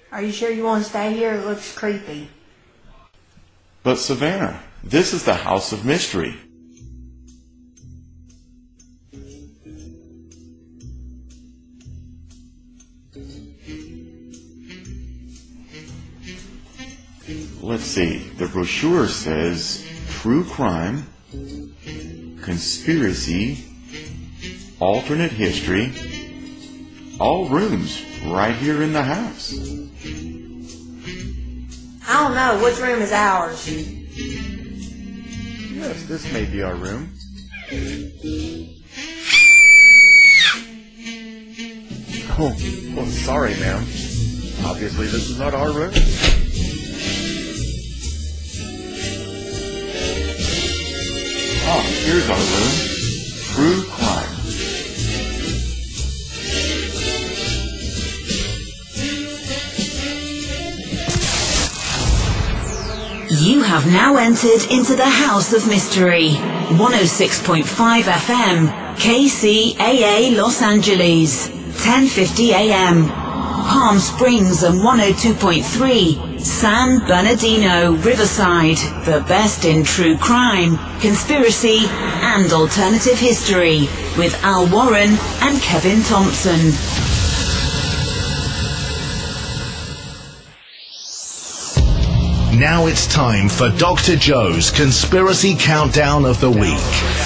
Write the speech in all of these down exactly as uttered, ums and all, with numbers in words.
Are you sure you want to stay here? It looks creepy. But Savannah, this is the House of Mystery. Let's see, the brochure says true crime, conspiracy, alternate history, all rooms right here in the house. I don't know. Which room is ours? Yes, this may be our room. Oh, oh sorry, ma'am. Obviously, this is not our room. Ah, here's our room. True crime. You have now entered into the House of Mystery. one oh six point five F M, K C A A Los Angeles, ten fifty A M. Palm Springs and one oh two point three, San Bernardino, Riverside. The best in true crime, conspiracy, and alternative history. With Al Warren and Kevin Thompson. Now it's time for Doctor Joe's Conspiracy Countdown of the Week.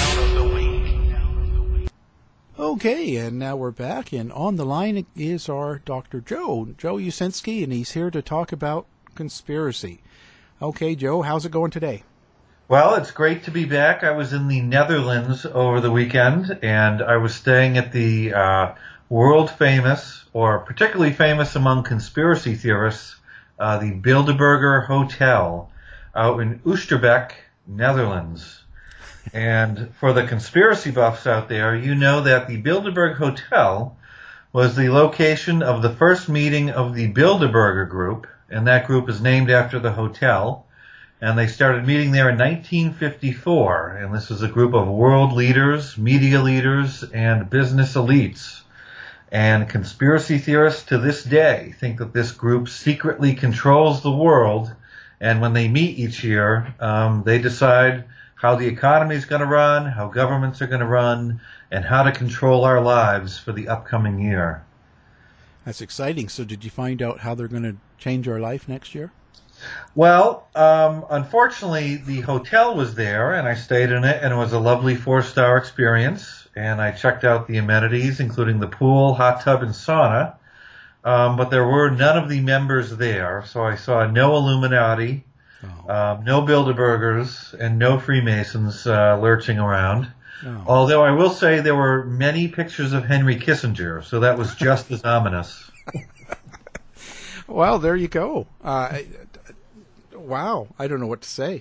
Okay, and now we're back, and on the line is our Doctor Joe, Joe Usinski, and he's here to talk about conspiracy. Okay, Joe, how's it going today? Well, it's great to be back. I was in the Netherlands over the weekend, and I was staying at the uh, world-famous, or particularly famous among conspiracy theorists, uh, the Bilderberger Hotel out in Oosterbeek, Netherlands. And for the conspiracy buffs out there, you know that the Bilderberg Hotel was the location of the first meeting of the Bilderberger Group, and that group is named after the hotel. And they started meeting there in nineteen fifty-four, and this is a group of world leaders, media leaders, and business elites. And conspiracy theorists to this day think that this group secretly controls the world, and when they meet each year, um, they decide how the economy is going to run, how governments are going to run, and how to control our lives for the upcoming year. That's exciting. So did you find out how they're going to change our life next year? Well, um, unfortunately, the hotel was there, and I stayed in it, and it was a lovely four-star experience. And I checked out the amenities, including the pool, hot tub, and sauna. Um, but there were none of the members there, so I saw no Illuminati, oh. um, no Bilderbergers, and no Freemasons uh, lurching around. Oh. Although I will say there were many pictures of Henry Kissinger, so that was just as ominous. Well, there you go. Uh, wow, I don't know what to say.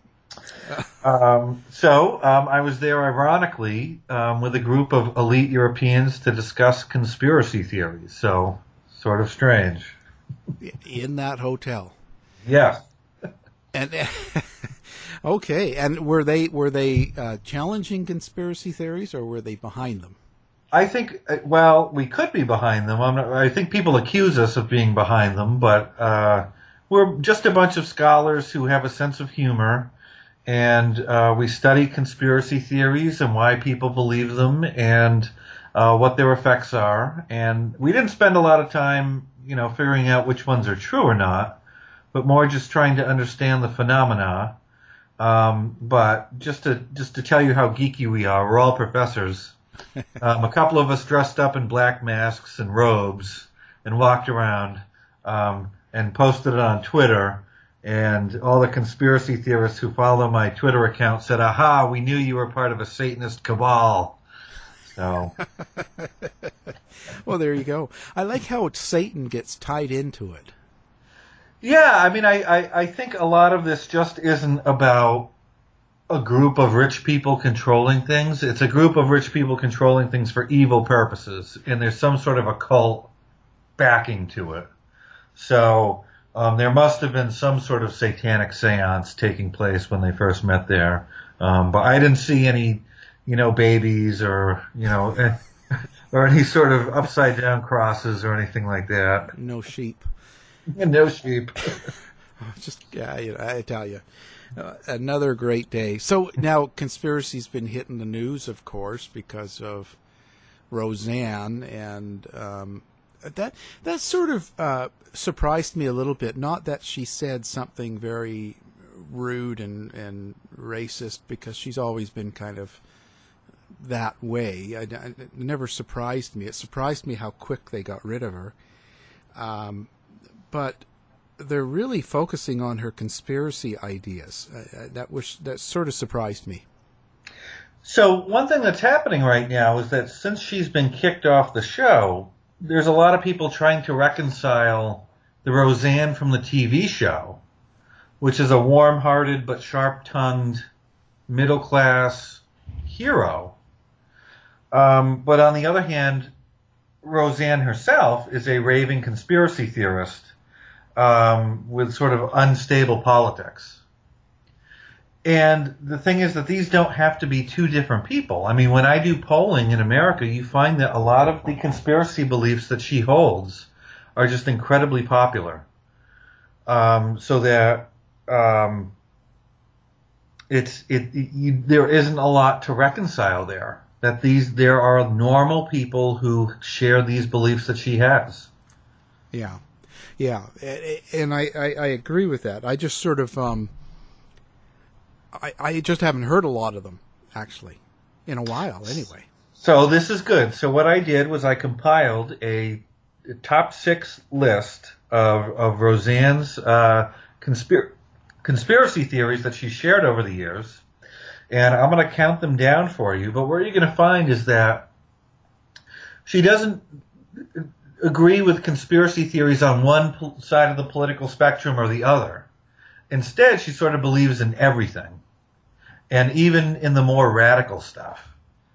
um, so um, I was there, ironically, um, with a group of elite Europeans to discuss conspiracy theories. So, sort of strange. In that hotel. Yes. And okay, and were they were they uh, challenging conspiracy theories, or were they behind them? I think, well, we could be behind them. I'm not, I think people accuse us of being behind them, but uh, we're just a bunch of scholars who have a sense of humor, and uh, we study conspiracy theories and why people believe them and uh, what their effects are. And we didn't spend a lot of time, you know, figuring out which ones are true or not, but more just trying to understand the phenomena. Um, but just to just to tell you how geeky we are, we're all professors. Um, a couple of us dressed up in black masks and robes and walked around um, and posted it on Twitter. And all the conspiracy theorists who follow my Twitter account said, "Aha, we knew you were part of a Satanist cabal." So, well, there you go. I like how Satan gets tied into it. Yeah, I mean, I, I, I think a lot of this just isn't about a group of rich people controlling things. It's a group of rich people controlling things for evil purposes, and there's some sort of occult backing to it. So um, there must have been some sort of satanic seance taking place when they first met there. Um, but I didn't see any, you know, babies or, you know, or any sort of upside down crosses or anything like that. No sheep. No sheep. Just, yeah, you know, I tell you. Uh, another great day. So now conspiracy's been hitting the news, of course, because of Roseanne, and um, that that sort of uh, surprised me a little bit. Not that she said something very rude and, and racist, because she's always been kind of that way. I, I, it never surprised me. It surprised me how quick they got rid of her. Um, but they're really focusing on her conspiracy ideas. Uh, that was that sort of surprised me. So one thing that's happening right now is that since she's been kicked off the show, there's a lot of people trying to reconcile the Roseanne from the T V show, which is a warm-hearted but sharp-tongued middle-class hero. Um, but on the other hand, Roseanne herself is a raving conspiracy theorist um, with sort of unstable politics. And the thing is that these don't have to be two different people. I mean, when I do polling in America, you find that a lot of the conspiracy beliefs that she holds are just incredibly popular. Um, so that um, it's it you, there isn't a lot to reconcile there. That these there are normal people who share these beliefs that she has. Yeah, yeah, and I, I, I agree with that. I just sort of um, I I just haven't heard a lot of them actually in a while. Anyway, so this is good. So what I did was I compiled a, a top six list of of Roseanne's uh, conspir- conspiracy theories that she shared over the years. And I'm going to count them down for you. But what you're going to find is that she doesn't agree with conspiracy theories on one side of the political spectrum or the other. Instead, she sort of believes in everything, and even in the more radical stuff.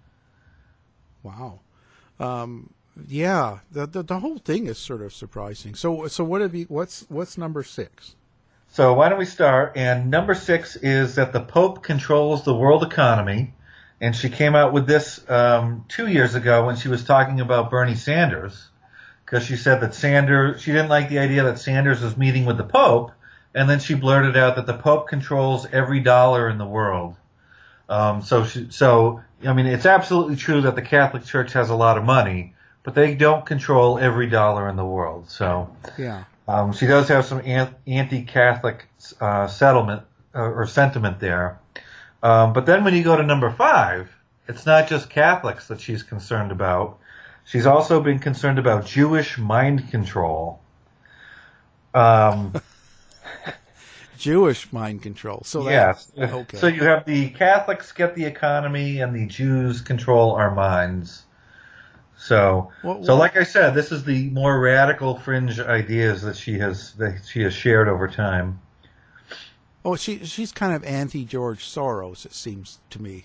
Wow. Um, yeah, the, the the whole thing is sort of surprising. So so what have you? What's what's number six? So why don't we start? And number six is that the Pope controls the world economy. And she came out with this um, two years ago when she was talking about Bernie Sanders, because she said that Sanders, she didn't like the idea that Sanders was meeting with the Pope. And then she blurted out that the Pope controls every dollar in the world. Um, so, she, so I mean, it's absolutely true that the Catholic Church has a lot of money, but they don't control every dollar in the world. So yeah. Um, she does have some anti-Catholic uh, settlement uh, or sentiment there. Um, but then when you go to number five, it's not just Catholics that she's concerned about. She's also been concerned about Jewish mind control. Um, Jewish mind control. So that, yes. Okay. So you have the Catholics get the economy and the Jews control our minds. So, what, what, so like I said, this is the more radical fringe ideas that she has that she has shared over time. Oh, she she's kind of anti-George Soros, it seems to me.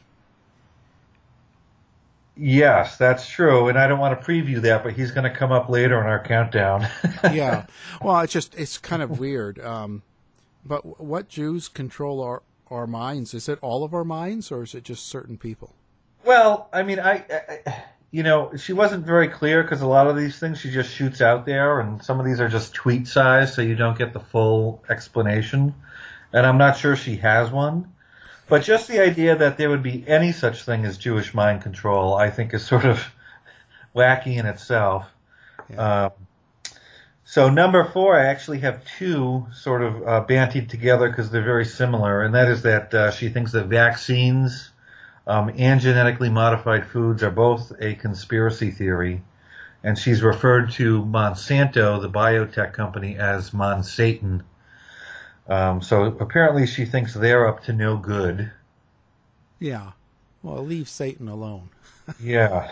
Yes, that's true, and I don't want to preview that, but he's going to come up later in our countdown. Yeah, well, it's just it's kind of weird. Um, but what Jews control our our minds? Is it all of our minds, or is it just certain people? Well, I mean, I. I You know, she wasn't very clear because a lot of these things she just shoots out there, and some of these are just tweet size, so you don't get the full explanation. And I'm not sure she has one. But just the idea that there would be any such thing as Jewish mind control, I think, is sort of wacky in itself. Yeah. Um, so number four, I actually have two sort of uh, bandied together because they're very similar, and that is that uh, she thinks that vaccines Um, and genetically modified foods are both a conspiracy theory, and she's referred to Monsanto, the biotech company, as Monsatan. Um, so apparently she thinks they're up to no good. Yeah. Well, leave Satan alone. Yeah.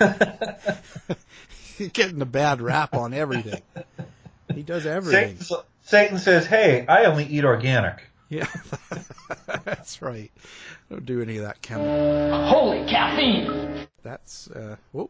He's getting a bad rap on everything. He does everything. Satan, Satan says, hey, I only eat organic. Yeah, that's right. Don't do any of that chemical. Holy caffeine! That's, uh, whoop.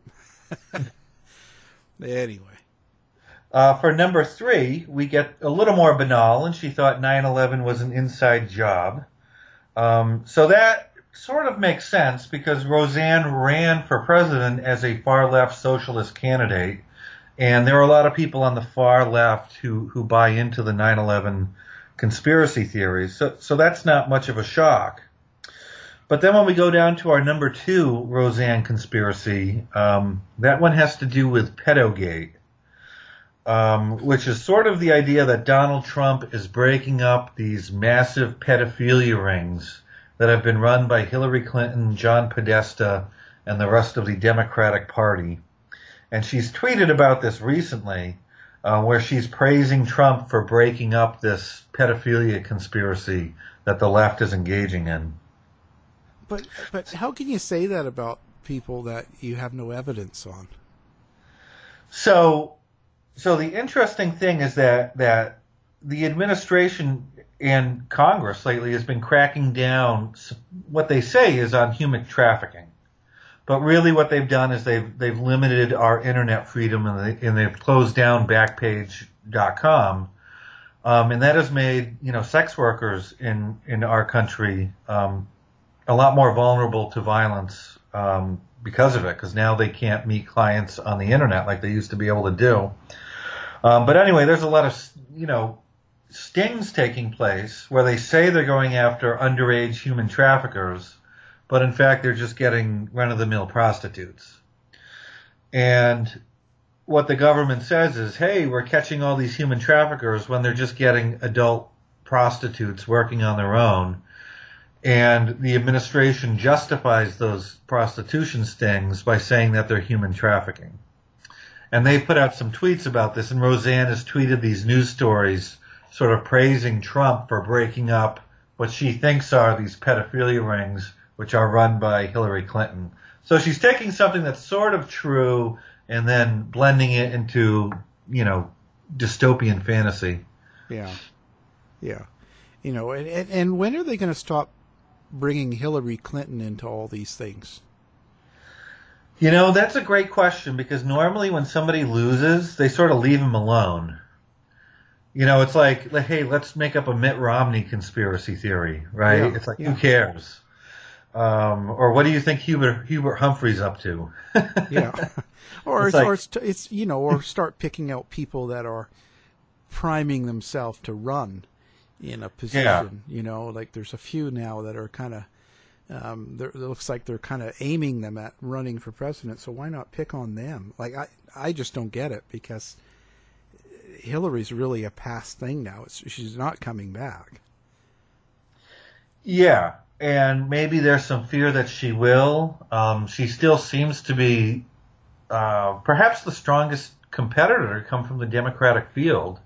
Anyway. Uh, for number three, we get a little more banal, and she thought nine eleven was an inside job. Um, so that sort of makes sense because Roseanne ran for president as a far-left socialist candidate, And there are a lot of people on the far left who, who buy into the nine eleven conspiracy theories. So, so that's not much of a shock. But then when we go down to our number two Roseanne conspiracy, um, that one has to do with Pedogate, um, which is sort of the idea that Donald Trump is breaking up these massive pedophilia rings that have been run by Hillary Clinton, John Podesta, and the rest of the Democratic Party. And she's tweeted about this recently, uh, where she's praising Trump for breaking up this pedophilia conspiracy that the left is engaging in. But but how can you say that about people that you have no evidence on? So, so the interesting thing is that that the administration and Congress lately has been cracking down. What they say is on human trafficking, but really what they've done is they've they've limited our internet freedom, and, they, and they've closed down Backpage dot com, um, and that has made you know sex workers in in our country Um, a lot more vulnerable to violence um, because of it, because now they can't meet clients on the internet like they used to be able to do. Um, but anyway, there's a lot of, you know, stings taking place where they say they're going after underage human traffickers, but in fact they're just getting run-of-the-mill prostitutes. And what the government says is, hey, we're catching all these human traffickers when they're just getting adult prostitutes working on their own. And the administration justifies those prostitution stings by saying that they're human trafficking. And they put out some tweets about this, and Roseanne has tweeted these news stories sort of praising Trump for breaking up what she thinks are these pedophilia rings, which are run by Hillary Clinton. So she's taking something that's sort of true and then blending it into, you know, dystopian fantasy. Yeah. Yeah. You know, and, and, and when are they going to stop bringing Hillary Clinton into all these things? You know, that's a great question, because normally when somebody loses, they sort of leave them alone. You know, it's like, hey, let's make up a Mitt Romney conspiracy theory, right? Yeah, it's like, yeah. who cares? Um, or what do you think Hubert, Hubert Humphrey's up to? Yeah. Or It's it's, like- or it's, it's, you know, or start picking out people that are priming themselves to run in a position, you know, like there's a few now that are kind of, um, it looks like they're kind of aiming them at running for president. So why not pick on them? Like, I, I just don't get it, because Hillary's really a past thing now. It's, she's not coming back. Yeah, and maybe there's some fear that she will. Um, she still seems to be uh, perhaps the strongest competitor to come from the Democratic field.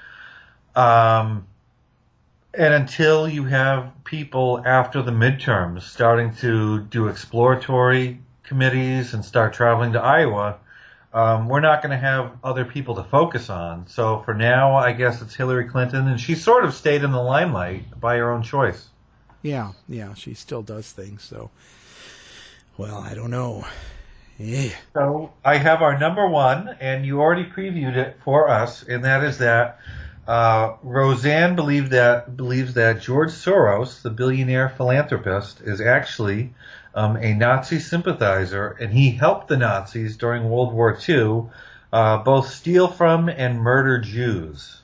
Um, and until you have people after the midterms starting to do exploratory committees and start traveling to Iowa, um, we're not going to have other people to focus on. So for now, I guess it's Hillary Clinton, and she sort of stayed in the limelight by her own choice. Yeah, yeah, she still does things. So, well, I don't know. Yeah. So I have our number one, and you already previewed it for us, and that is that uh, Roseanne believed that believes that George Soros, the billionaire philanthropist, is actually um, a Nazi sympathizer, and he helped the Nazis during World War Two uh, both steal from and murder Jews.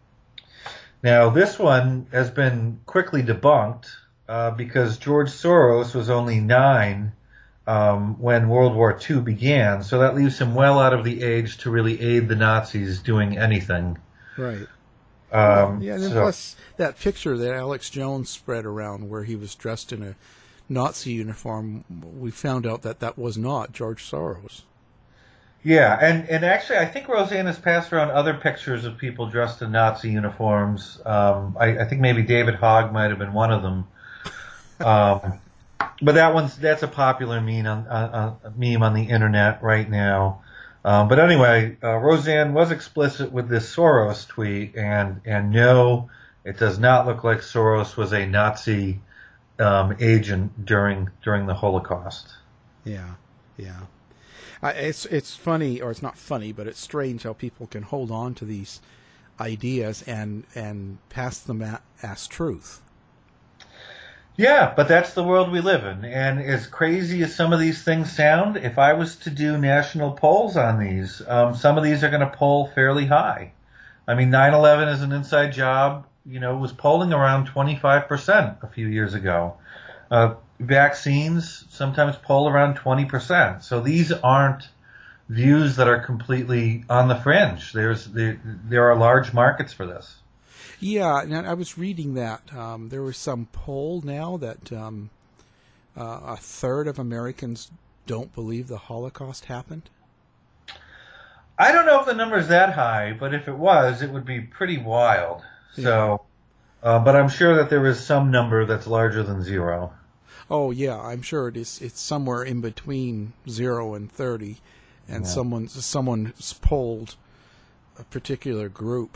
Now, this one has been quickly debunked uh, because George Soros was only nine um, when World War Two began, so that leaves him well out of the age to really aid the Nazis doing anything. Right. Um, Yeah, and then so- plus that picture that Alex Jones spread around where he was dressed in a Nazi uniform, we found out that that was not George Soros. Yeah, and, and actually, I think Roseanne has passed around other pictures of people dressed in Nazi uniforms. Um, I, I think maybe David Hogg might have been one of them. Um, but that one's that's a popular meme on, uh, uh, meme on the internet right now. Um, but anyway, uh, Roseanne was explicit with this Soros tweet, and and no, it does not look like Soros was a Nazi um, agent during during the Holocaust. Yeah, yeah. I, it's it's funny, or it's not funny, but it's strange how people can hold on to these ideas and and pass them at, as truth. Yeah, but that's the world we live in. And as crazy as some of these things sound, if I was to do national polls on these, um, some of these are going to poll fairly high. I mean, nine eleven is an inside job, you know, was polling around twenty-five percent a few years ago. Uh, vaccines sometimes poll around twenty percent. So these aren't views that are completely on the fringe. There's there, there are large markets for this. Yeah, and I was reading that um, there was some poll now that um, uh, a third of Americans don't believe the Holocaust happened. I don't know if the number is that high, but if it was, it would be pretty wild. Yeah. So, uh, but I'm sure that there is some number that's larger than zero. Oh yeah, I'm sure it is. It's somewhere in between zero and thirty, and Yeah. someone someone's polled a particular group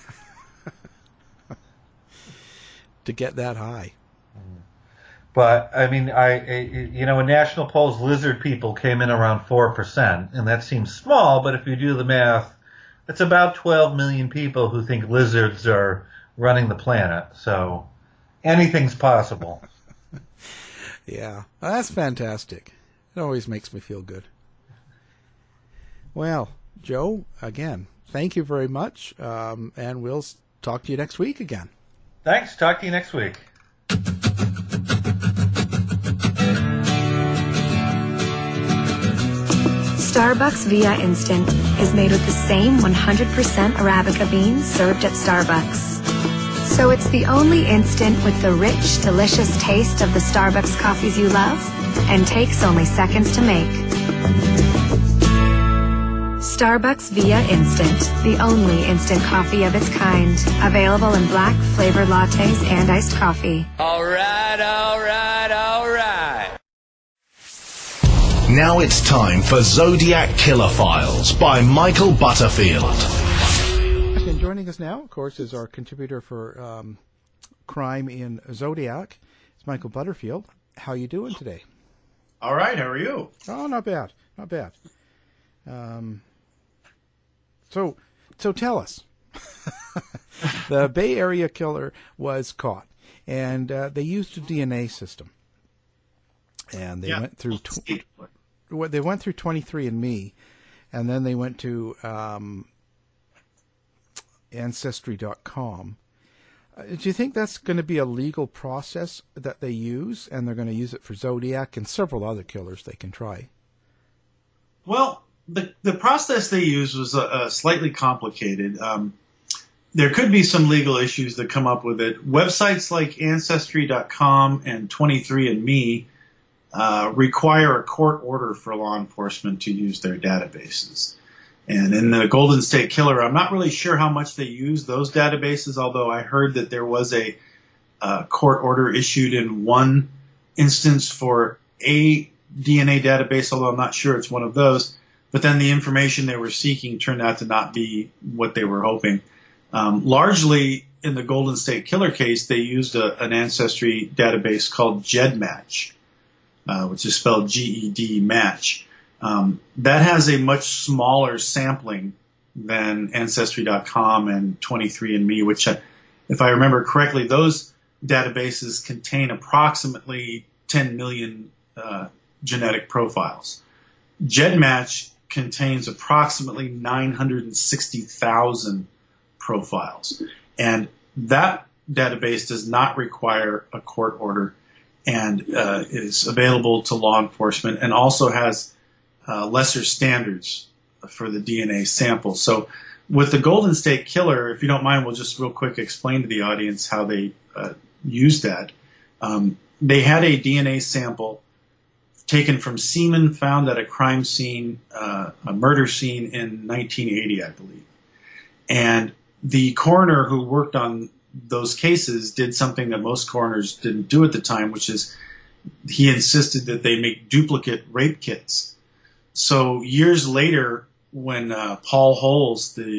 to get that high. But I mean, I, I you know, in national polls, lizard people came in around four percent, and that seems small. But if you do the math, it's about twelve million people who think lizards are running the planet. So anything's possible. Yeah, well, that's fantastic. It always makes me feel good. Well, Joe, again, thank you very much, um, and we'll s- talk to you next week again. Thanks. Talk to you next week. Starbucks Via Instant is made with the same one hundred percent Arabica beans served at Starbucks. So it's the only instant with the rich, delicious taste of the Starbucks coffees you love and takes only seconds to make. Starbucks Via Instant, the only instant coffee of its kind. Available in black, flavored lattes and iced coffee. All right, all right, all right. Now it's time for Zodiac Killer Files by Michael Butterfield. And joining us now, of course, is our contributor for um, crime in Zodiac. It's Michael Butterfield. How you doing today? All right. How are you? Oh, not bad. Not bad. Um, so, so tell us. The Bay Area killer was caught, and uh, they used a D N A system, and they Yeah. went through. Tw- they went through twenty-three and me, and then they went to um, Ancestry dot com. Uh, do you think that's going to be a legal process that they use, and they're going to use it for Zodiac and several other killers they can try? Well, the the process they used was uh, uh, slightly complicated. Um, there could be some legal issues that come up with it. Websites like Ancestry dot com and twenty-three and me uh, require a court order for law enforcement to use their databases. And in the Golden State Killer, I'm not really sure how much they use those databases, although I heard that there was a uh, court order issued in one instance for a D N A database, although I'm not sure it's one of those. But then the information they were seeking turned out to not be what they were hoping. Um, largely, in the Golden State Killer case, they used a, an ancestry database called GEDmatch, uh, which is spelled G E D match. Um, that has a much smaller sampling than Ancestry dot com and twenty-three and me, which, uh, if I remember correctly, those databases contain approximately ten million uh, genetic profiles. GEDmatch contains approximately nine hundred sixty thousand profiles. And that database does not require a court order and uh, is available to law enforcement and also has uh, lesser standards for the D N A sample. So with the Golden State Killer, if you don't mind, we'll just real quick explain to the audience how they uh, used that. Um, they had a D N A sample taken from semen found at a crime scene, uh, a murder scene in nineteen eighty, I believe. And the coroner who worked on those cases did something that most coroners didn't do at the time, which is he insisted that they make duplicate rape kits. So years later, when uh, Paul Holes, the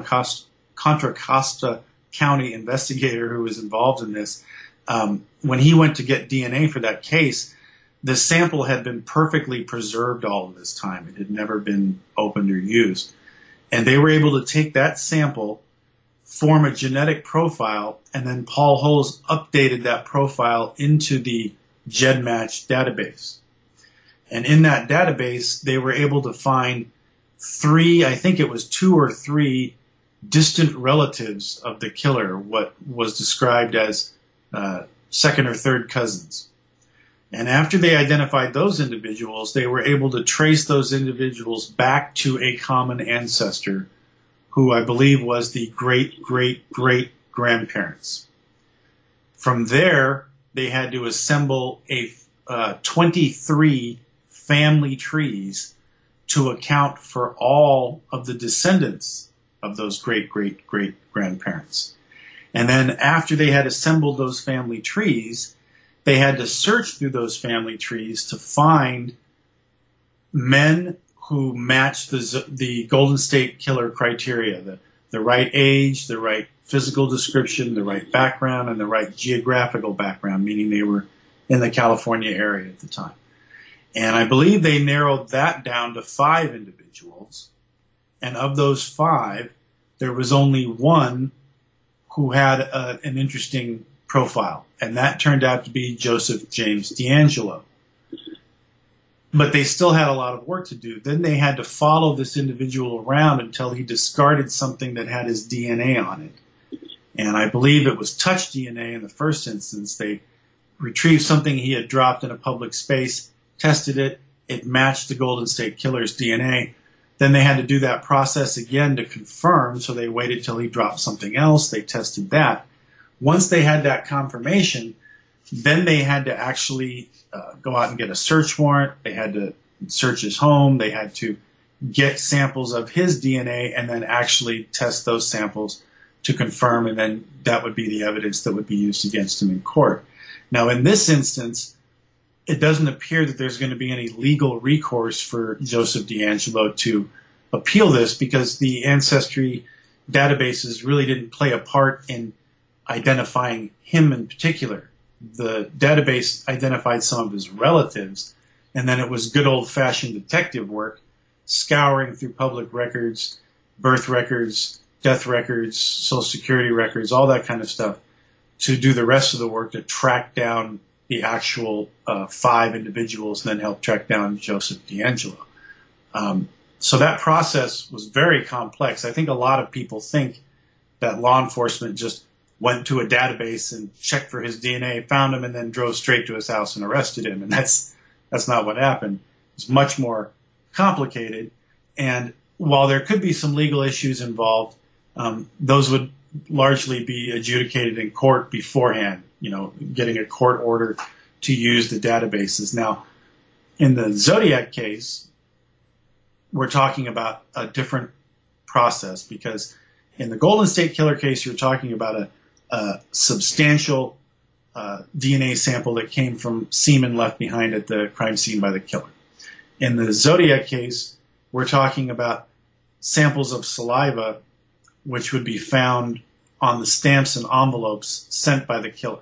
Contra Costa County investigator who was involved in this, um, when he went to get D N A for that case, the sample had been perfectly preserved all of this time. It had never been opened or used. And they were able to take that sample, form a genetic profile, and then Paul Holes updated that profile into the GEDmatch database. And in that database, they were able to find three, I think it was two or three distant relatives of the killer, what was described as uh, second or third cousins. And after they identified those individuals, they were able to trace those individuals back to a common ancestor who I believe was the great, great, great grandparents. From there, they had to assemble a uh, twenty-three family trees to account for all of the descendants of those great, great, great grandparents. And then after they had assembled those family trees, they had to search through those family trees to find men who matched the, the Golden State Killer criteria, the, the right age, the right physical description, the right background, and the right geographical background, meaning they were in the California area at the time. And I believe they narrowed that down to five individuals. And of those five, there was only one who had a, an interesting profile, and that turned out to be Joseph James DeAngelo. But they still had a lot of work to do. Then they had to follow this individual around until he discarded something that had his D N A on it. And I believe it was touch D N A in the first instance. They retrieved something he had dropped in a public space, tested it, it matched the Golden State Killer's D N A. Then they had to do that process again to confirm, so they waited till he dropped something else, they tested that. Once they had that confirmation, then they had to actually uh, go out and get a search warrant. They had to search his home. They had to get samples of his D N A and then actually test those samples to confirm, and then that would be the evidence that would be used against him in court. Now, in this instance, it doesn't appear that there's going to be any legal recourse for Joseph DeAngelo to appeal this, because the ancestry databases really didn't play a part in identifying him in particular. The database identified some of his relatives, and then it was good old-fashioned detective work, scouring through public records, birth records, death records, social security records, all that kind of stuff, to do the rest of the work to track down the actual uh, five individuals and then help track down Joseph DeAngelo. Um, so that process was very complex. I think a lot of people think that law enforcement just went to a database and checked for his D N A, found him, and then drove straight to his house and arrested him. And that's that's not what happened. It's much more complicated. And while there could be some legal issues involved, um, those would largely be adjudicated in court beforehand, you know, getting a court order to use the databases. Now, in the Zodiac case, we're talking about a different process, because in the Golden State Killer case, you're talking about a, a substantial uh, D N A sample that came from semen left behind at the crime scene by the killer. In the Zodiac case, we're talking about samples of saliva which would be found on the stamps and envelopes sent by the killer.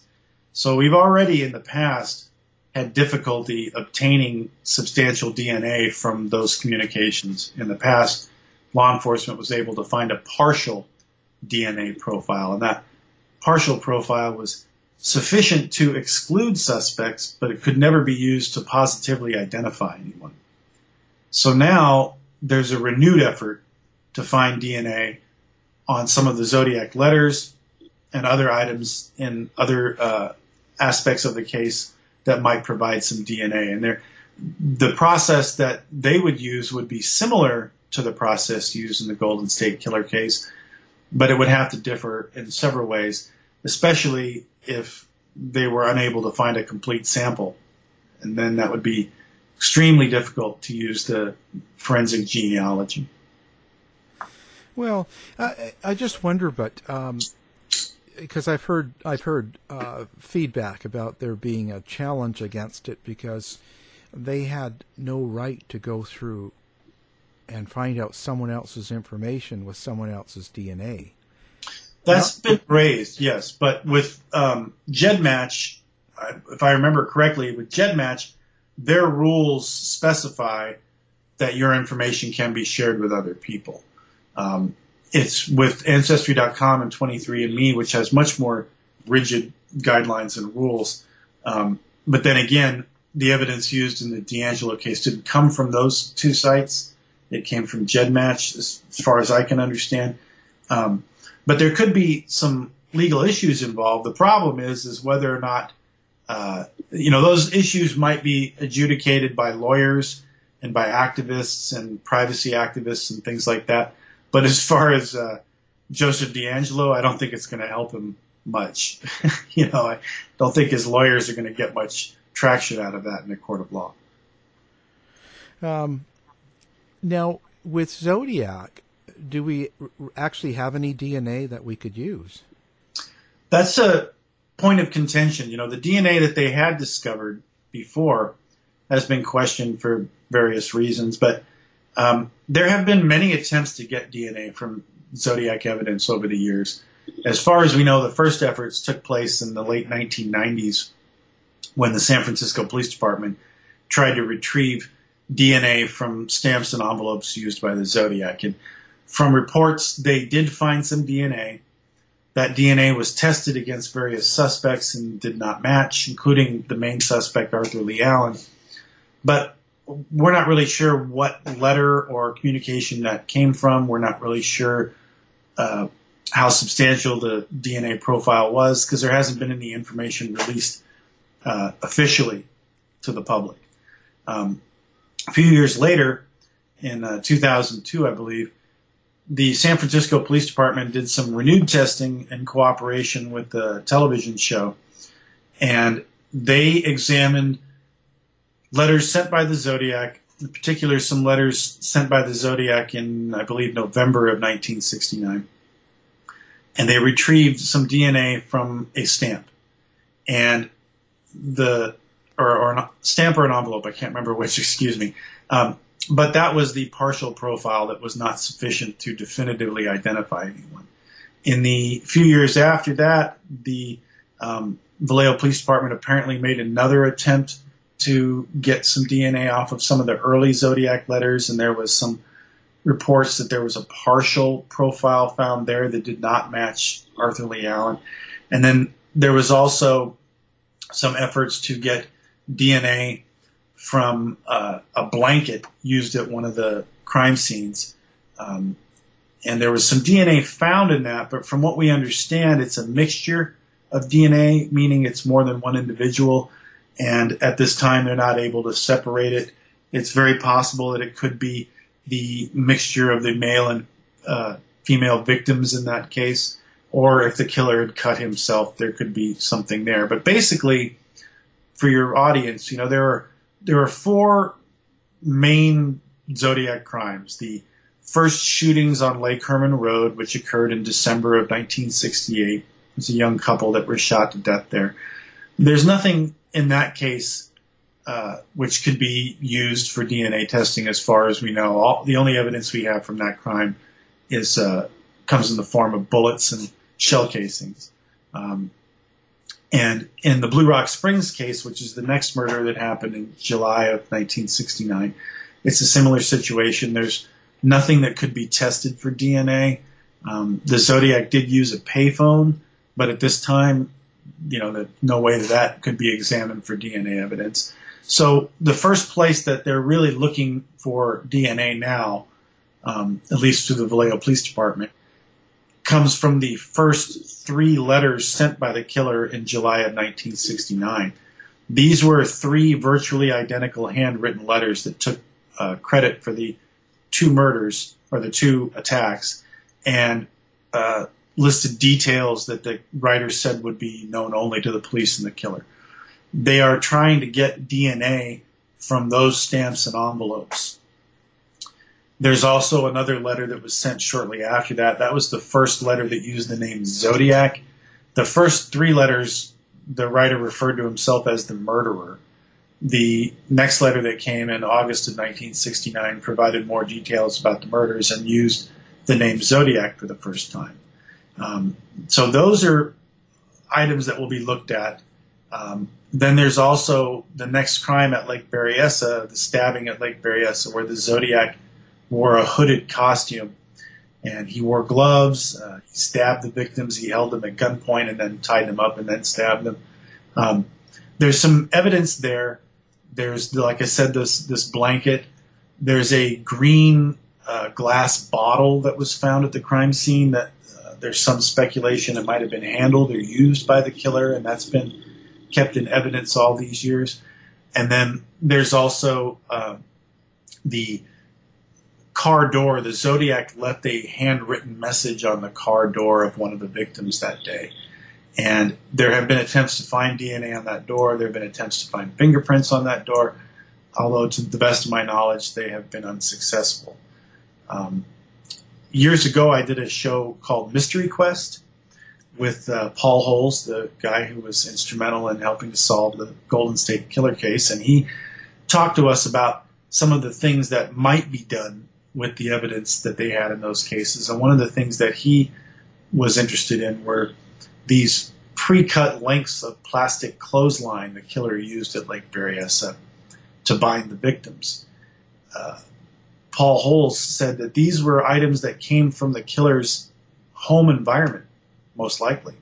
So we've already in the past had difficulty obtaining substantial D N A from those communications. In the past, law enforcement was able to find a partial D N A profile, and that partial profile was sufficient to exclude suspects, but it could never be used to positively identify anyone. So now there's a renewed effort to find D N A on some of the Zodiac letters and other items in other uh, aspects of the case that might provide some D N A. And there, the process that they would use would be similar to the process used in the Golden State Killer case, but it would have to differ in several ways, especially if they were unable to find a complete sample. And then that would be extremely difficult to use the forensic genealogy. Well, I, I just wonder, but um, because I've heard I've heard uh, feedback about there being a challenge against it because they had no right to go through and find out someone else's information with someone else's D N A. That's been raised, yes, but with um, GEDmatch, if I remember correctly, with GEDmatch, their rules specify that your information can be shared with other people. Um, it's with Ancestry dot com and twenty-three and me, which has much more rigid guidelines and rules. Um, but then again, the evidence used in the D'Angelo case didn't come from those two sites. It came from GEDmatch, as, as far as I can understand. Um, but there could be some legal issues involved. The problem is, is whether or not, uh, you know, those issues might be adjudicated by lawyers and by activists and privacy activists and things like that. But as far as uh, Joseph D'Angelo, I don't think it's going to help him much. You know, I don't think his lawyers are going to get much traction out of that in a court of law. Um, now, with Zodiac, do we r- actually have any D N A that we could use? That's a point of contention. You know, the D N A that they had discovered before has been questioned for various reasons, but um, there have been many attempts to get D N A from Zodiac evidence over the years. As far as we know, the first efforts took place in the late nineteen nineties when the San Francisco Police Department tried to retrieve D N A from stamps and envelopes used by the Zodiac. And from reports, they did find some D N A. That D N A was tested against various suspects and did not match, including the main suspect, Arthur Lee Allen. But we're not really sure what letter or communication that came from. We're not really sure uh, how substantial the D N A profile was, because there hasn't been any information released uh, officially to the public. Um, a few years later, in uh, two thousand two, I believe, the San Francisco Police Department did some renewed testing in cooperation with the television show, and they examined letters sent by the Zodiac, in particular some letters sent by the Zodiac in, I believe, November of nineteen sixty-nine. And they retrieved some D N A from a stamp. And the, or, or a stamp or an envelope, I can't remember which, excuse me. Um, but that was the partial profile that was not sufficient to definitively identify anyone. In the few years after that, the um, Vallejo Police Department apparently made another attempt to get some D N A off of some of the early Zodiac letters, and there was some reports that there was a partial profile found there that did not match Arthur Lee Allen. And then there was also some efforts to get D N A from uh, a blanket used at one of the crime scenes. Um, and there was some D N A found in that, but from what we understand, it's a mixture of D N A, meaning it's more than one individual. And at this time, they're not able to separate it. It's very possible that it could be the mixture of the male and uh, female victims in that case, or if the killer had cut himself, there could be something there. But basically, for your audience, you know, there are there are four main Zodiac crimes. The first shootings on Lake Herman Road, which occurred in December of nineteen sixty-eight. It was a young couple that were shot to death there. There's nothing in that case uh, which could be used for D N A testing, as far as we know. All, the only evidence we have from that crime is uh, comes in the form of bullets and shell casings. Um, and in the Blue Rock Springs case, which is the next murder that happened in July of nineteen sixty-nine, it's a similar situation. There's nothing that could be tested for D N A. Um, the Zodiac did use a payphone, but at this time, you know, that no way that that could be examined for D N A evidence. So the first place that they're really looking for D N A now, um, at least to the Vallejo Police Department, comes from the first three letters sent by the killer in July of nineteen sixty-nine. These were three virtually identical handwritten letters that took uh, credit for the two murders, or the two attacks, and uh, listed details that the writer said would be known only to the police and the killer. They are trying to get D N A from those stamps and envelopes. There's also another letter that was sent shortly after that. That was the first letter that used the name Zodiac. The first three letters, the writer referred to himself as the murderer. The next letter that came in August of nineteen sixty-nine provided more details about the murders and used the name Zodiac for the first time. Um, so those are items that will be looked at. Um, then there's also the next crime at Lake Berryessa, the stabbing at Lake Berryessa, where the Zodiac wore a hooded costume. And he wore gloves. Uh, he stabbed the victims. He held them at gunpoint and then tied them up and then stabbed them. Um, there's some evidence there. There's, like I said, this this blanket. There's a green uh, glass bottle that was found at the crime scene that uh, there's some speculation it might have been handled or used by the killer, and that's been kept in evidence all these years. And then there's also uh, the car door. The Zodiac left a handwritten message on the car door of one of the victims that day. And there have been attempts to find D N A on that door. There have been attempts to find fingerprints on that door, although to the best of my knowledge, they have been unsuccessful. Um, years ago, I did a show called Mystery Quest with uh, Paul Holes, the guy who was instrumental in helping to solve the Golden State Killer case, and he talked to us about some of the things that might be done with the evidence that they had in those cases. And one of the things that he was interested in were these pre-cut lengths of plastic clothesline the killer used at Lake Berryessa to bind the victims. Uh, Paul Holes said that these were items that came from the killer's home environment, most likely.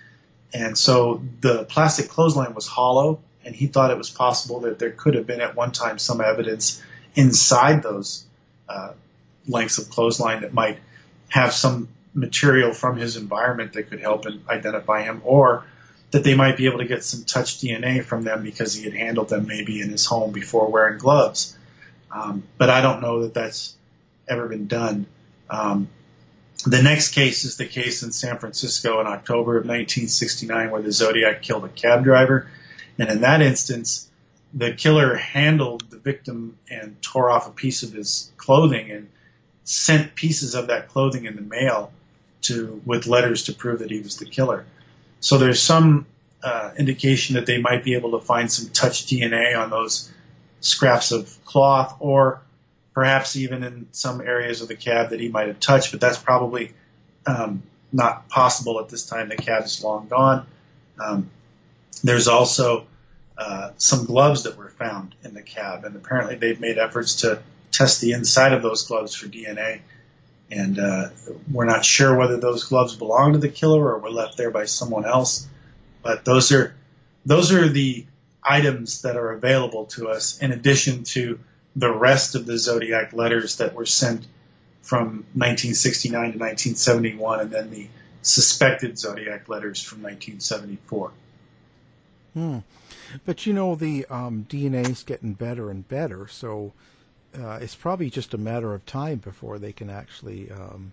And so the plastic clothesline was hollow, and he thought it was possible that there could have been at one time some evidence inside those uh, lengths of clothesline that might have some material from his environment that could help and identify him, or that they might be able to get some touch D N A from them because he had handled them maybe in his home before wearing gloves. Um, but I don't know that that's ever been done. Um, the next case is the case in San Francisco in October of nineteen sixty-nine where the Zodiac killed a cab driver. And in that instance, the killer handled the victim and tore off a piece of his clothing and sent pieces of that clothing in the mail to with letters to prove that he was the killer. So there's some uh, indication that they might be able to find some touch D N A on those scraps of cloth, or perhaps even in some areas of the cab that he might have touched, but that's probably um, not possible at this time. The cab is long gone. Um, there's also uh, some gloves that were found in the cab, and apparently they've made efforts to test the inside of those gloves for D N A. And uh, we're not sure whether those gloves belong to the killer or were left there by someone else. But those are those are the items that are available to us, in addition to the rest of the Zodiac letters that were sent from nineteen sixty-nine to nineteen seventy-one, and then the suspected Zodiac letters from nineteen seventy-four. Hmm. But you know, the um, D N A is getting better and better, so uh, it's probably just a matter of time before they can actually um,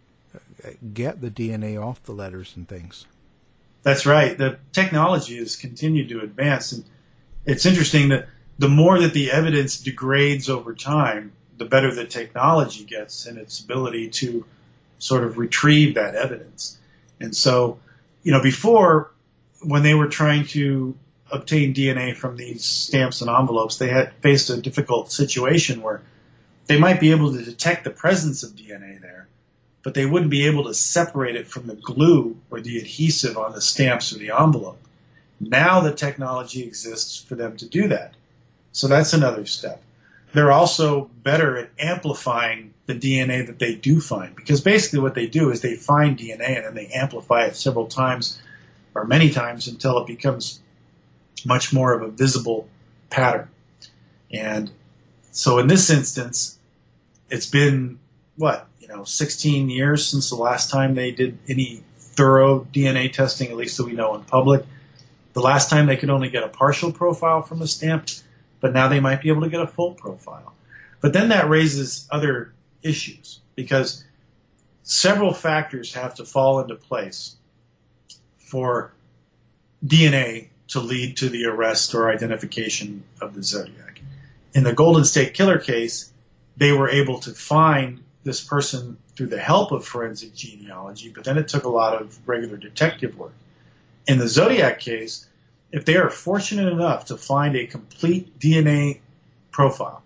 get the D N A off the letters and things. That's right. The technology has continued to advance, and it's interesting that the more that the evidence degrades over time, the better the technology gets in its ability to sort of retrieve that evidence. And so, you know, before, when they were trying to obtain D N A from these stamps and envelopes, they had faced a difficult situation where they might be able to detect the presence of D N A there, but they wouldn't be able to separate it from the glue or the adhesive on the stamps or the envelope. Now the technology exists for them to do that. So that's another step. They're also better at amplifying the D N A that they do find, because basically what they do is they find D N A and then they amplify it several times or many times until it becomes much more of a visible pattern. And so in this instance, it's been, what, you know, sixteen years since the last time they did any thorough D N A testing, at least that we know in public. The last time they could only get a partial profile from a stamp, but now they might be able to get a full profile. But then that raises other issues, because several factors have to fall into place for D N A to lead to the arrest or identification of the Zodiac. In the Golden State Killer case, they were able to find this person through the help of forensic genealogy, but then it took a lot of regular detective work. In the Zodiac case, if they are fortunate enough to find a complete D N A profile,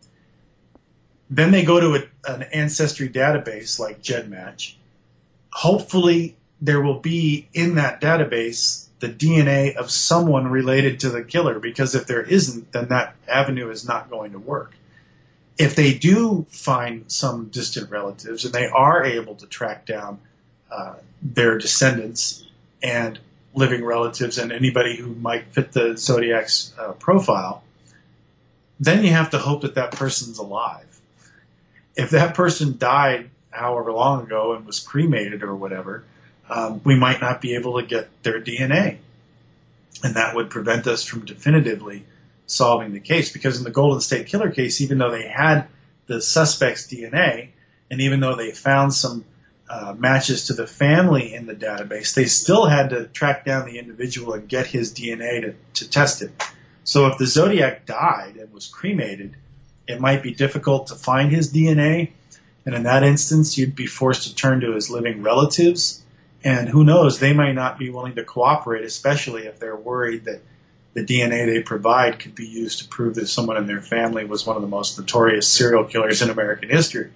then they go to a, an ancestry database like GEDmatch. Hopefully there will be in that database the D N A of someone related to the killer, because if there isn't, then that avenue is not going to work. if they do find some distant relatives and they are able to track down uh, their descendants and living relatives and anybody who might fit the Zodiac's uh, profile, then you have to hope that that person's alive. If that person died however long ago and was cremated or whatever, um, we might not be able to get their D N A. And that would prevent us from definitively solving the case. Because in the Golden State Killer case, even though they had the suspect's D N A, and even though they found some uh, matches to the family in the database, they still had to track down the individual and get his D N A to, to test it. So if the Zodiac died and was cremated, it might be difficult to find his D N A. And in that instance, you'd be forced to turn to his living relatives. And who knows, they might not be willing to cooperate, especially if they're worried that the D N A they provide could be used to prove that someone in their family was one of the most notorious serial killers in American history.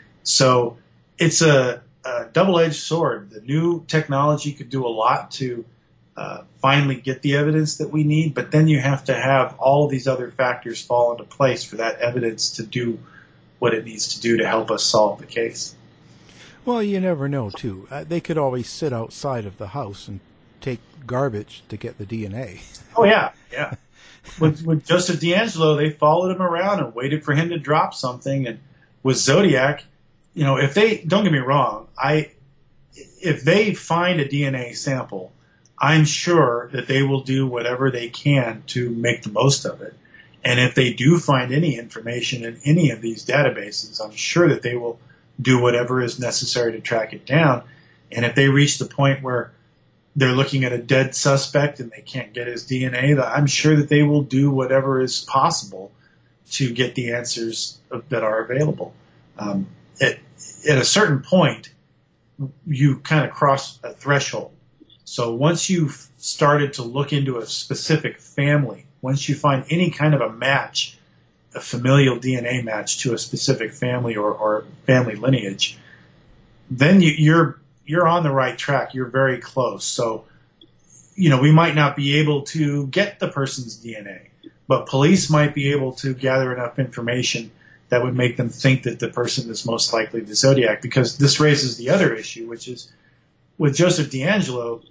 So it's a, a double-edged sword. The new technology could do a lot to uh, finally get the evidence that we need, but then you have to have all of these other factors fall into place for that evidence to do what it needs to do to help us solve the case. Well, you never know, too. Uh, they could always sit outside of the house and take garbage to get the D N A. Oh, yeah, yeah. with, with Joseph DeAngelo, they followed him around and waited for him to drop something. And with Zodiac, you know, if they, don't get me wrong, I, if they find a D N A sample, I'm sure that they will do whatever they can to make the most of it. And if they do find any information in any of these databases, I'm sure that they will do whatever is necessary to track it down. And if they reach the point where they're looking at a dead suspect and they can't get his D N A, I'm sure that they will do whatever is possible to get the answers that are available. Um, at, at a certain point, you kind of cross a threshold. So once you've started to look into a specific family, once you find any kind of a match, a familial D N A match to a specific family or, or family lineage, then you, you're you're on the right track. You're very close. So, you know, we might not be able to get the person's D N A, but police might be able to gather enough information that would make them think that the person is most likely the Zodiac, because this raises the other issue, which is with Joseph DeAngelo,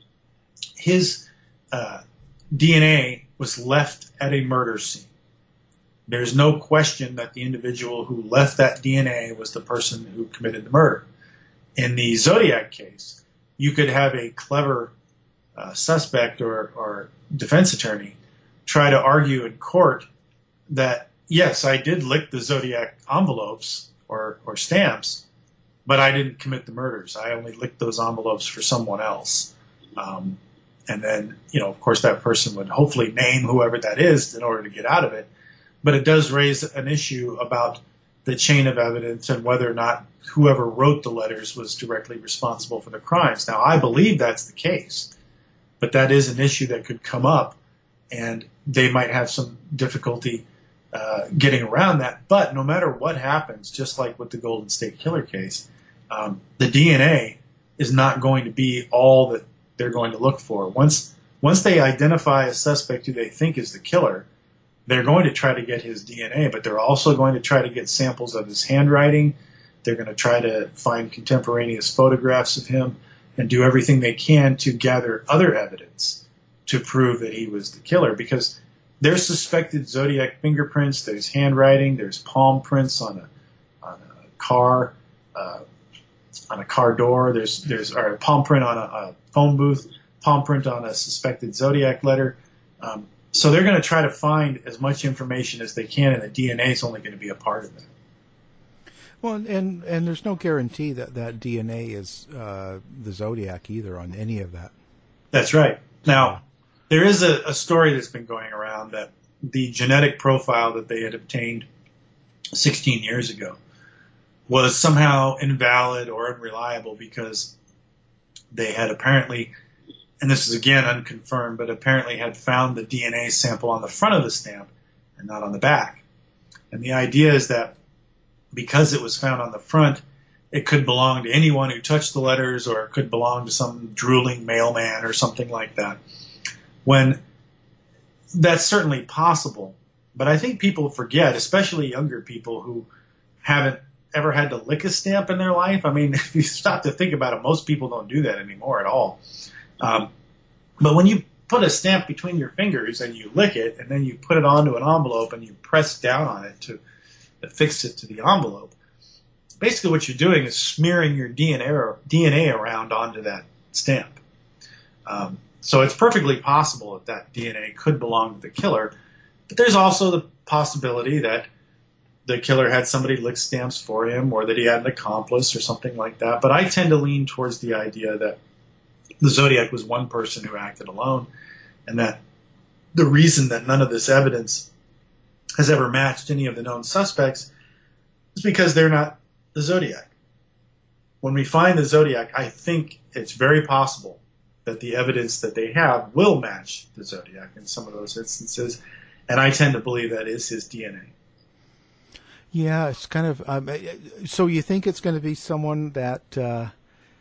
his uh, D N A was left at a murder scene. There's no question that the individual who left that D N A was the person who committed the murder. In the Zodiac case, you could have a clever uh, suspect or, or defense attorney try to argue in court that, yes, I did lick the Zodiac envelopes or, or stamps, but I didn't commit the murders. I only licked those envelopes for someone else. Um, and then, you know, of course, that person would hopefully name whoever that is in order to get out of it. But it does raise an issue about the chain of evidence and whether or not whoever wrote the letters was directly responsible for the crimes. Now, I believe that's the case, but that is an issue that could come up, and they might have some difficulty uh, getting around that. But no matter what happens, just like with the Golden State Killer case, um, the D N A is not going to be all that they're going to look for. Once once they identify a suspect who they think is the killer, they're going to try to get his D N A, but they're also going to try to get samples of his handwriting. They're going to try to find contemporaneous photographs of him and do everything they can to gather other evidence to prove that he was the killer, because there's suspected Zodiac fingerprints, there's handwriting, there's palm prints on a, on a car, uh, on a car door, there's, there's or a palm print on a, a phone booth, palm print on a suspected Zodiac letter. Um, So they're going to try to find as much information as they can, and the D N A is only going to be a part of it. Well, and and there's no guarantee that that D N A is uh, the Zodiac either on any of that. That's right. Now, there is a, a story that's been going around that the genetic profile that they had obtained sixteen years ago was somehow invalid or unreliable because they had apparently, and this is again unconfirmed, but apparently had found the D N A sample on the front of the stamp and not on the back. And the idea is that because it was found on the front, it could belong to anyone who touched the letters, or it could belong to some drooling mailman or something like that. When that's certainly possible, but I think people forget, especially younger people who haven't ever had to lick a stamp in their life. I mean, if you stop to think about it, most people don't do that anymore at all. Um, but when you put a stamp between your fingers and you lick it, and then you put it onto an envelope and you press down on it to affix it to the envelope, basically what you're doing is smearing your D N A, or D N A around onto that stamp. Um, so it's perfectly possible that that D N A could belong to the killer, but there's also the possibility that the killer had somebody lick stamps for him, or that he had an accomplice or something like that. But I tend to lean towards the idea that the Zodiac was one person who acted alone, and that the reason that none of this evidence has ever matched any of the known suspects is because they're not the Zodiac. When we find the Zodiac, I think it's very possible that the evidence that they have will match the Zodiac in some of those instances, and I tend to believe that is his D N A. Yeah, it's kind of. Um, so you think it's going to be someone that uh,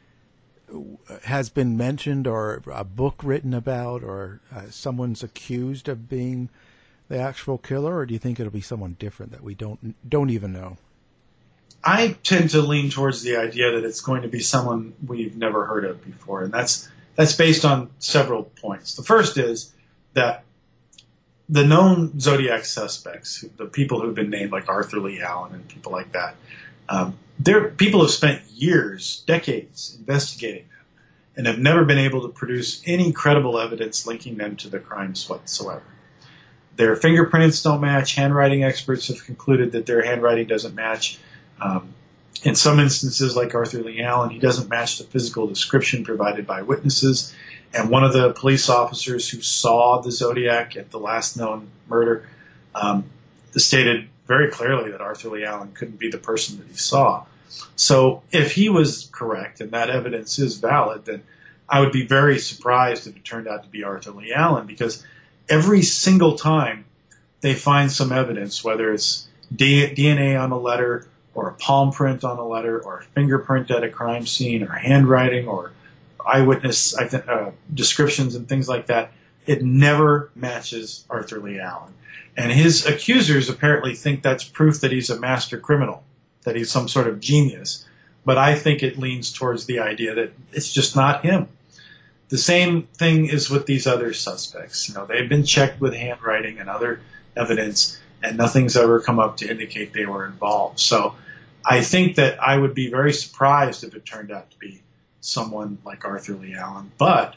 has been mentioned, or a book written about, or uh, someone's accused of being the actual killer, or do you think it'll be someone different that we don't don't even know? I tend to lean towards the idea that it's going to be someone we've never heard of before, and that's that's based on several points. The first is that the known Zodiac suspects, the people who've been named like Arthur Lee Allen and people like that, um, they're people have spent years, decades investigating them and have never been able to produce any credible evidence linking them to the crimes whatsoever. Their fingerprints don't match. Handwriting experts have concluded that their handwriting doesn't match. Um, in some instances, like Arthur Lee Allen, he doesn't match the physical description provided by witnesses. And one of the police officers who saw the Zodiac at the last known murder um, stated very clearly that Arthur Lee Allen couldn't be the person that he saw. So if he was correct and that evidence is valid, then I would be very surprised if it turned out to be Arthur Lee Allen, because every single time they find some evidence, whether it's D N A on a letter, or a palm print on a letter, or a fingerprint at a crime scene, or handwriting, or eyewitness uh, descriptions and things like that, it never matches Arthur Lee Allen. And his accusers apparently think that's proof that he's a master criminal, that he's some sort of genius. But I think it leans towards the idea that it's just not him. The same thing is with these other suspects. You know, they've been checked with handwriting and other evidence, and nothing's ever come up to indicate they were involved. So I think that I would be very surprised if it turned out to be someone like Arthur Lee Allen. But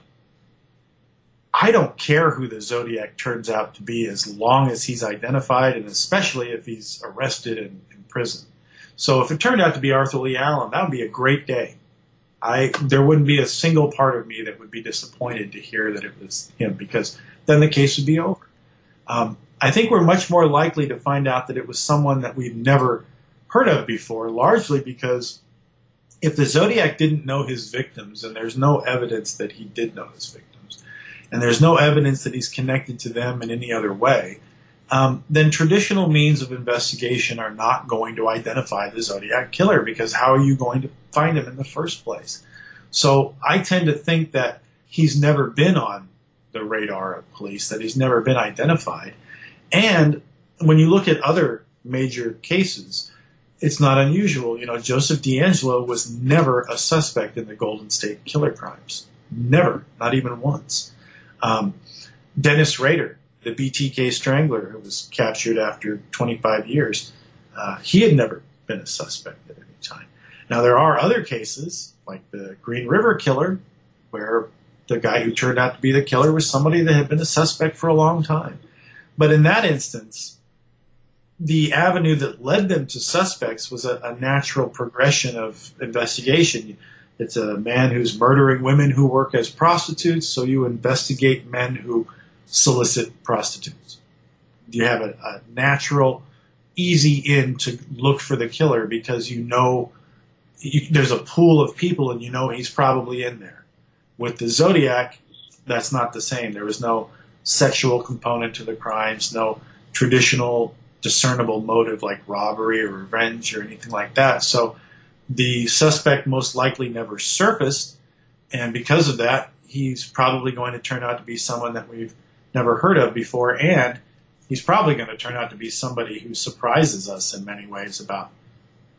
I don't care who the Zodiac turns out to be, as long as he's identified, and especially if he's arrested and in prison. So if it turned out to be Arthur Lee Allen, that would be a great day. I there wouldn't be a single part of me that would be disappointed to hear that it was him, because then the case would be over. Um, I think we're much more likely to find out that it was someone that we've never heard of before, largely because if the Zodiac didn't know his victims, and there's no evidence that he did know his victims, and there's no evidence that he's connected to them in any other way, um, then traditional means of investigation are not going to identify the Zodiac killer, because how are you going to find him in the first place? So I tend to think that he's never been on the radar of police, that he's never been identified. And when you look at other major cases, it's not unusual. You know, Joseph DeAngelo was never a suspect in the Golden State Killer crimes. Never. Not even once. Um, Dennis Rader, the B T K strangler who was captured after twenty-five years, uh, he had never been a suspect at any time. Now, there are other cases, like the Green River killer, where the guy who turned out to be the killer was somebody that had been a suspect for a long time. But in that instance, the avenue that led them to suspects was a, a natural progression of investigation. It's a man who's murdering women who work as prostitutes, so you investigate men who solicit prostitutes. You have a, a natural, easy in to look for the killer, because you know you, there's a pool of people and you know he's probably in there. With the Zodiac, that's not the same. There was no sexual component to the crimes, no traditional discernible motive like robbery or revenge or anything like that. So the suspect most likely never surfaced, and because of that, he's probably going to turn out to be someone that we've never heard of before, and he's probably going to turn out to be somebody who surprises us in many ways about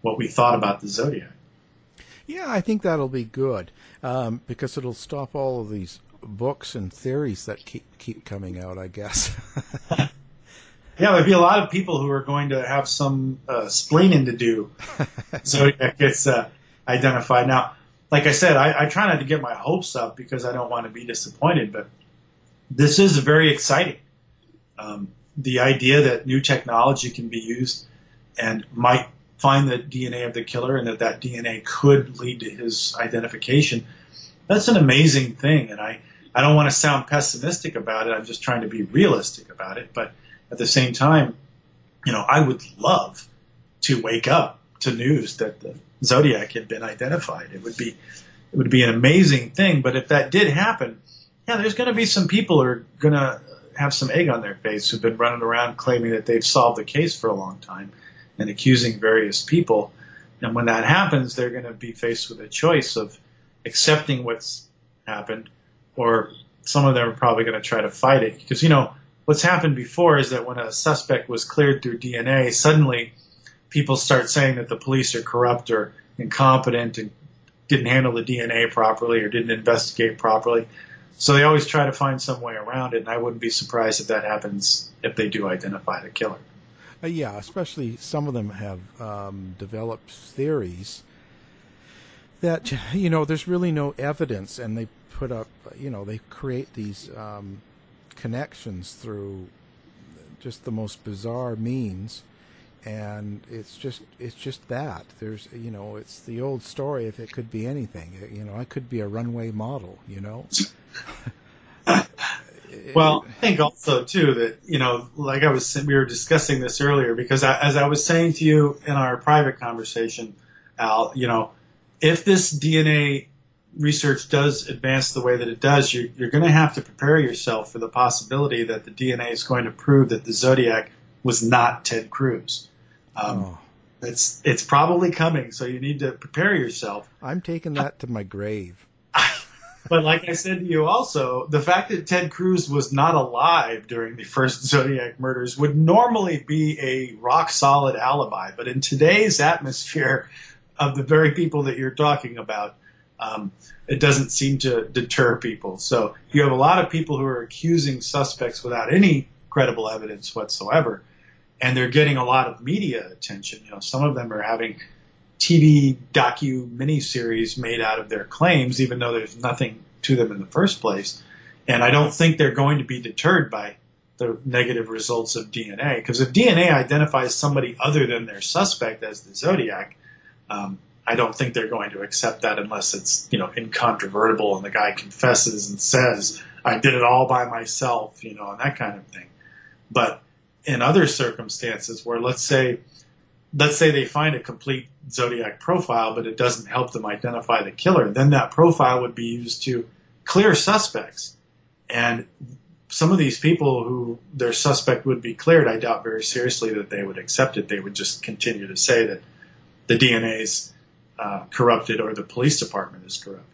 what we thought about the Zodiac. Yeah, I think that'll be good um, because it'll stop all of these books and theories that keep keep coming out, I guess. Yeah, there'd be a lot of people who are going to have some uh, splaining to do. Zodiac gets uh, identified. Now, like I said, I, I try not to get my hopes up because I don't want to be disappointed, but this is very exciting. Um, the idea that new technology can be used and might find the D N A of the killer and that that D N A could lead to his identification, that's an amazing thing. And I, I don't want to sound pessimistic about it. I'm just trying to be realistic about it. But at the same time, you know, I would love to wake up to news that the Zodiac had been identified. It would be, it would be an amazing thing. But if that did happen, yeah, there's going to be some people who are going to have some egg on their face who've been running around claiming that they've solved the case for a long time and accusing various people. And when that happens, they're going to be faced with a choice of accepting what's happened, or some of them are probably going to try to fight it. Because, you know, what's happened before is that when a suspect was cleared through D N A, suddenly people start saying that the police are corrupt or incompetent and didn't handle the D N A properly or didn't investigate properly. So they always try to find some way around it, and I wouldn't be surprised if that happens if they do identify the killer. Uh, yeah, especially some of them have um, developed theories that, you know, there's really no evidence, and they put up, you know, they create these um, connections through just the most bizarre means, and it's just it's just that. There's, you know, it's the old story, if it could be anything. You know, I could be a runway model, you know. Well, I think also, too, that, you know, like I was, we were discussing this earlier, because I, as I was saying to you in our private conversation, Al, you know, if this D N A research does advance the way that it does, you're, you're going to have to prepare yourself for the possibility that the D N A is going to prove that the Zodiac was not Ted Cruz. Um, oh. It's it's probably coming, so you need to prepare yourself. I'm taking that to my grave. But like I said to you also, the fact that Ted Cruz was not alive during the first Zodiac murders would normally be a rock-solid alibi. But in today's atmosphere of the very people that you're talking about, um, it doesn't seem to deter people. So you have a lot of people who are accusing suspects without any credible evidence whatsoever, and they're getting a lot of media attention. You know, some of them are having T V docu miniseries made out of their claims, even though there's nothing to them in the first place. And I don't think they're going to be deterred by the negative results of D N A, because if D N A identifies somebody other than their suspect as the Zodiac, um, I don't think they're going to accept that unless it's, you know, incontrovertible and the guy confesses and says, I did it all by myself, you know, and that kind of thing. But in other circumstances where, let's say, let's say they find a complete Zodiac profile, but it doesn't help them identify the killer, then that profile would be used to clear suspects. And some of these people who their suspect would be cleared, I doubt very seriously that they would accept it. They would just continue to say that the D N A is uh, corrupted or the police department is corrupt.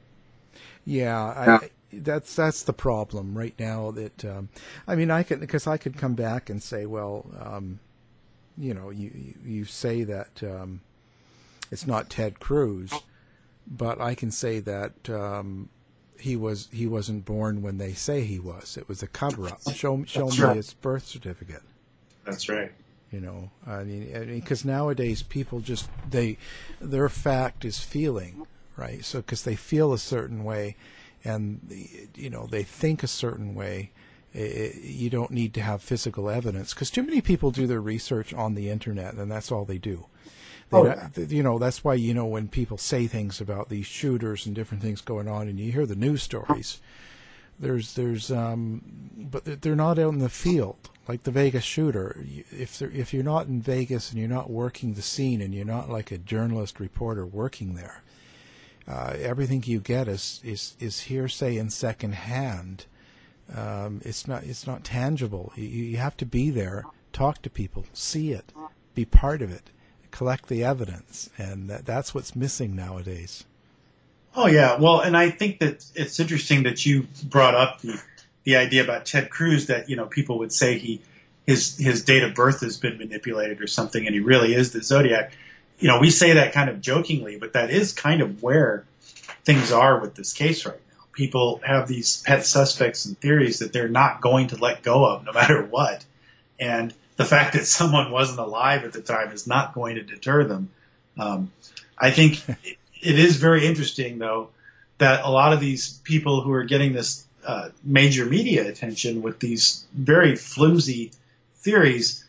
Yeah, I, that's that's the problem right now. That um, I mean, I could because I could come back and say, well, um, you know, you you say that um, it's not Ted Cruz, but I can say that um, he was he wasn't born when they say he was. It was a cover-up. Show show That's me right. his birth certificate. That's right. You know, I mean, because nowadays people just they their fact is feeling, right? So because they feel a certain way, and you know they think a certain way. It, you don't need to have physical evidence, because too many people do their research on the internet, and that's all they do. They, Oh, yeah. You know, that's why, you know, when people say things about these shooters and different things going on, and you hear the news stories, there's there's um, but they're not out in the field like the Vegas shooter. If they're, if you're not in Vegas and you're not working the scene and you're not like a journalist reporter working there, uh, everything you get is is is hearsay and secondhand. Um, it's not it's not tangible. You, you have to be there, talk to people, see it, be part of it, collect the evidence, and that, that's what's missing nowadays. Oh yeah, well, and I think that it's interesting that you brought up the the idea about Ted Cruz, that, you know, people would say he his his date of birth has been manipulated or something, and he really is the Zodiac. you know, we say that kind of jokingly, but that is kind of where things are with this case right now. People have these pet suspects and theories that they're not going to let go of no matter what. And the fact that someone wasn't alive at the time is not going to deter them. Um, I think it is very interesting, though, that a lot of these people who are getting this uh, major media attention with these very flimsy theories,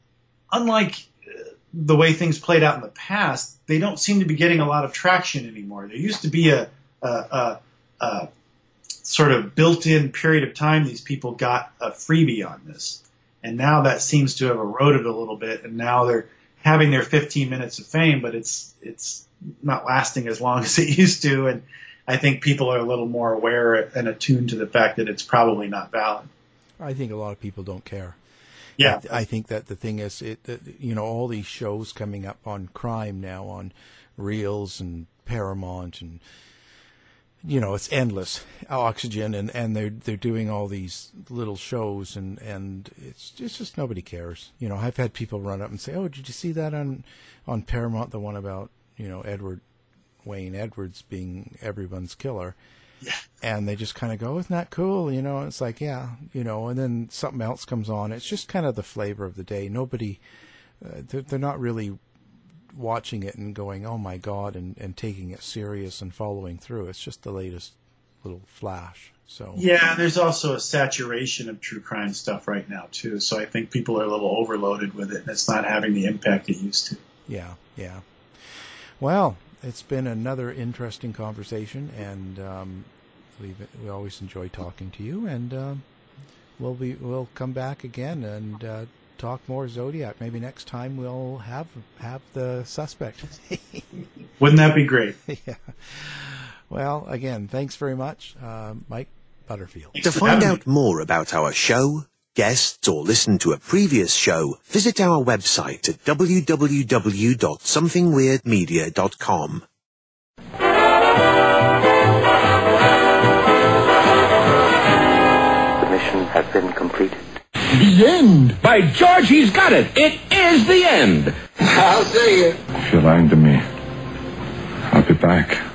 unlike the way things played out in the past, they don't seem to be getting a lot of traction anymore. There used to be a, a, a, a sort of built-in period of time these people got a freebie on this. And now that seems to have eroded a little bit, and now they're having their fifteen minutes of fame, but it's it's not lasting as long as it used to. And I think people are a little more aware and attuned to the fact that it's probably not valid. I think a lot of people don't care. Yeah, I, I think that the thing is, it that, you know, all these shows coming up on crime now on Reels and Paramount, and you know, it's endless. Oxygen, and, and they're they're doing all these little shows, and, and it's it's just nobody cares. You know, I've had people run up and say, "Oh, did you see that on on Paramount? The one about, you know, Edward Wayne Edwards being everyone's killer." Yeah. And they just kind of go, "Isn't that cool?" You know, it's like, yeah, you know, and then something else comes on. It's just kind of the flavor of the day. Nobody, uh, they're, they're not really watching it and going, "Oh my God," and, and taking it serious and following through. It's just the latest little flash. So yeah, there's also a saturation of true crime stuff right now too. So I think people are a little overloaded with it, and it's not having the impact it used to. Yeah, yeah. Well, it's been another interesting conversation, and um, we we always enjoy talking to you. And um, we'll be we'll come back again and uh, talk more Zodiac. Maybe next time we'll have have the suspect. Wouldn't that be great? Yeah. Well, again, thanks very much, uh, Mike Butterfield. To find out more about our show, guests, or listen to a previous show, visit our website at w w w dot something weird media dot com. The mission has been completed. The end! By George, he's got it! It is the end! I'll see you. If you're lying to me, I'll be back.